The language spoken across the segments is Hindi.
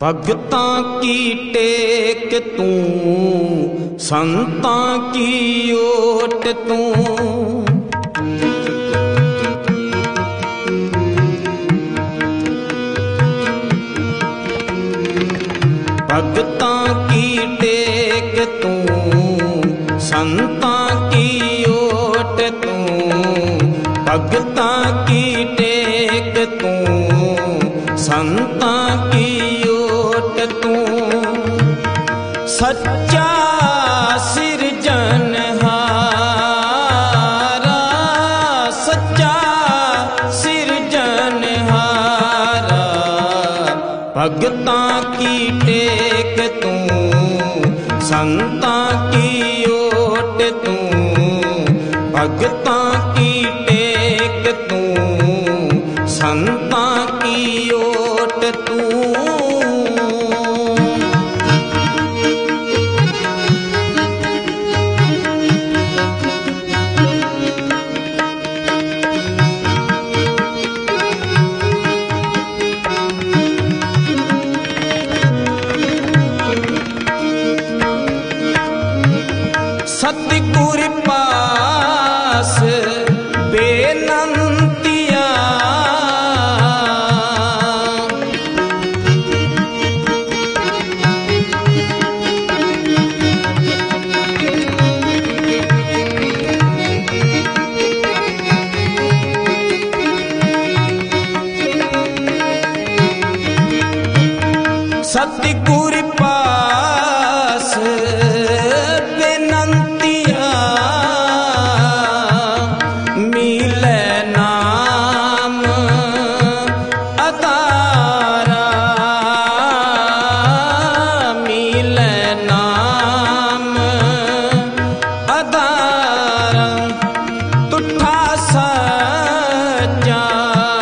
भगतां की टेक तू, संतां की ओट तू। भगतां की टेक तू, संतां की ओट तू। भगतां की टेक तू, संतां की ओट तू। सच्चा सिरजनहारा, सच्चा सिरजनहारा। भगतां की टेक तू, संतां की ओट तू। भगतां की टेक तू, संतां की ओट तू। सतगुर पास बेनंतिया, सतगुर पास बेनंतिया। मिले नाम अतारा, मिले नाम अतारा। तुठा सच्चा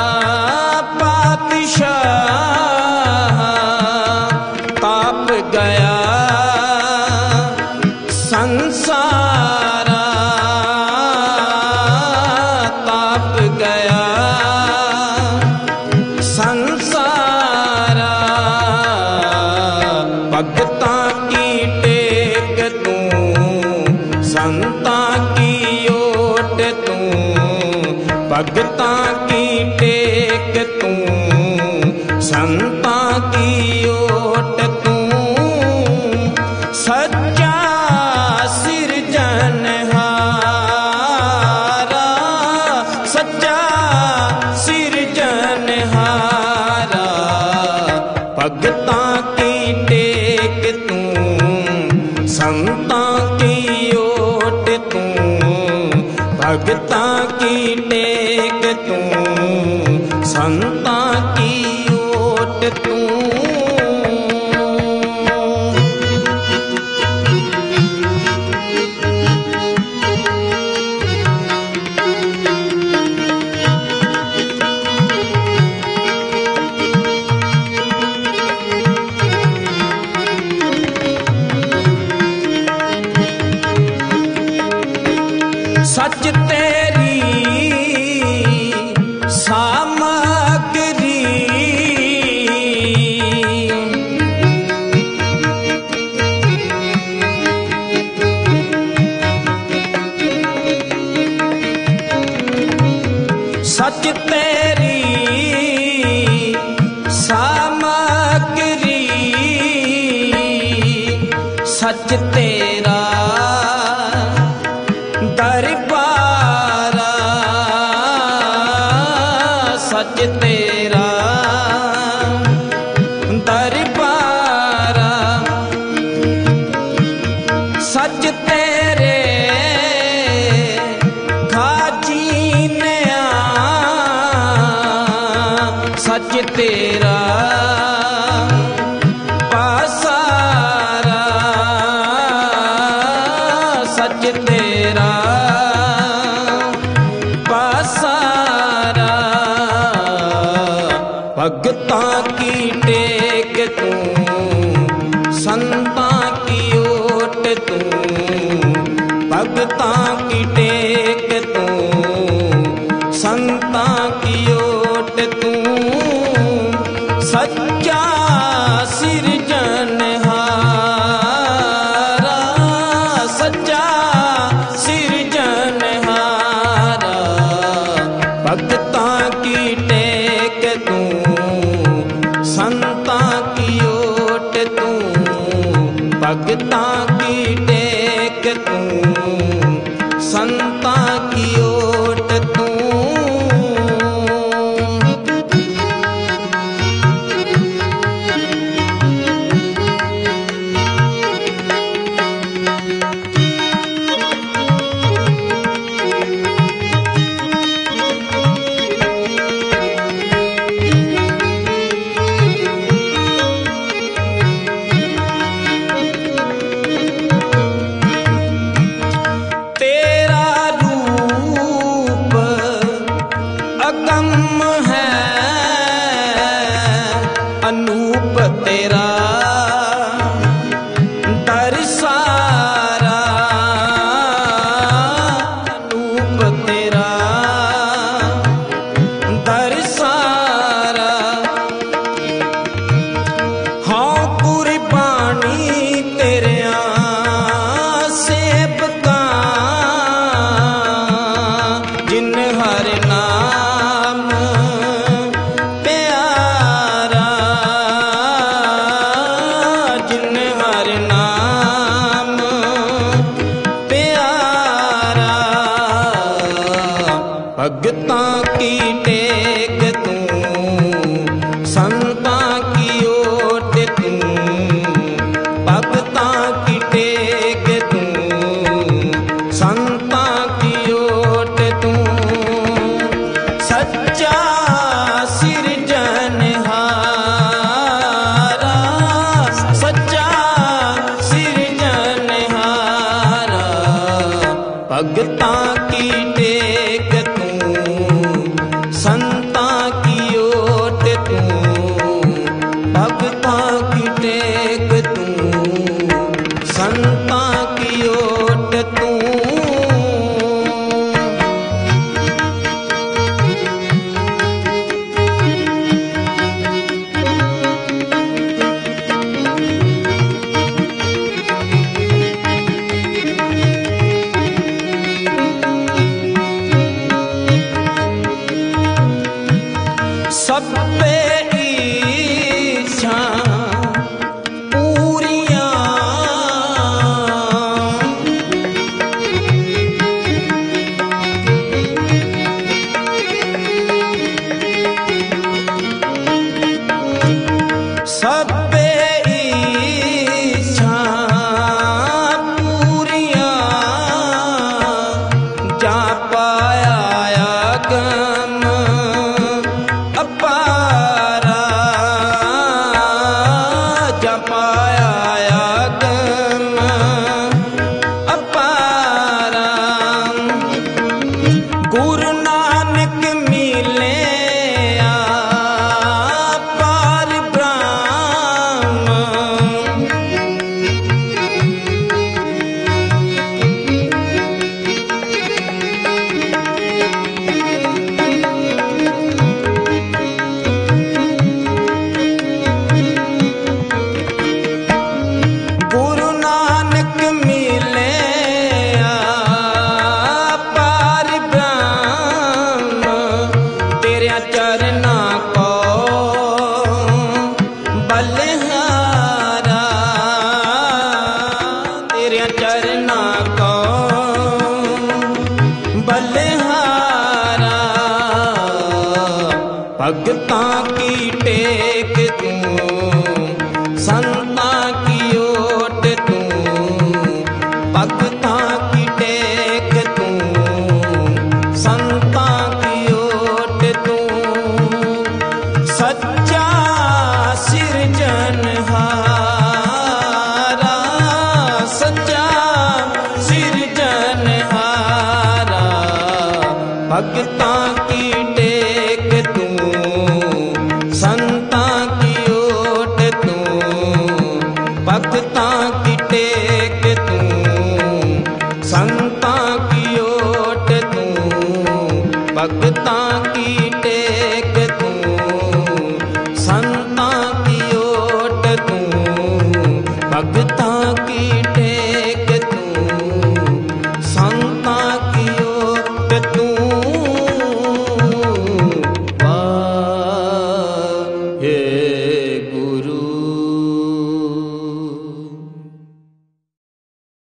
पातशाह, ताप गया संसारा। ताप गया संसारा। भगतां की टेक तू, संतां की ओट तू। भगतां की टेक तू, संतां की ओट तू। सच्चा सिरजनहारा, सच्चा सिरजनहारा। भगतां की टेक तू, संतां की ओट तू। भगतां की टेक तू, संतां की ओट तू। सच तेरी सामग्री, सच तेरी सामग्री। सच तेरा दरबारा, सच तेरा दरबारा। सच तेरे खाजी ने सच तेरा पासारा। सच तेरा पासारा। भगतां की टेक तू, संतां की ओट तू। भगतां की टेक तू, संतां की ओट तू। सच्चा सी संतां की ओट तू, भगतां की टेक तू, संतां की ओट तू। अनूप तेरा दरसारा, अनूप तेरा दरसारा। हाँ कुर्बानी तेरिया सेवका, जिन हर नाम प्यारा, जिन हर नाम प्यारा। भगतां की टेक तू, संतां की ओट तू, भगतां की टेक तू, संतां की ओट तू। सच्चा सिरजनहारा, सच्चा सिरजनहारा। भगतां की टेक तू, संतां की ओट तू, भगतां की टेक तू, संतां की ओट तू। सब पे इच्छा पूरियां, सब पे इच्छा पूरियां। जा पाया गम अपारा, जा पाया गम अपारा। गुरु नानक मिले पार ब्रह्म, गुरु नानक मिले पार ब्रह्म। तेरे चरना को बलिहारा, तेरे चरना को बलिहारा। भगतां की टेक तू, संतां की ओट तू, भगतां की टेक तू, संतां की ओट तू। सच्चा सिरजनहारा, सच्चा सिरजनहारा। भगतां की टेक तू, संतां की ओट तू, भगतां